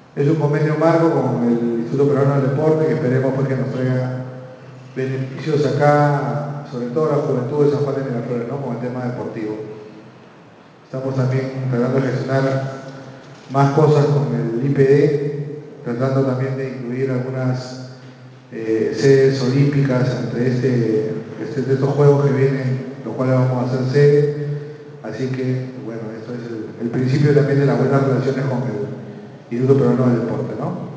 Es un convenio marco con el Instituto Peruano del Deporte que esperemos pues, que nos traiga beneficios acá, sobre todo a la juventud de San Juan de Miraflores, ¿no? Con el tema deportivo. Estamos también tratando de gestionar más cosas con el IPD, tratando también de incluir algunas sedes olímpicas entre de estos juegos que vienen, los cuales vamos a hacer sede. Así que, bueno, esto es el principio también de las buenas relaciones con el Instituto Peruano del Deporte, ¿no?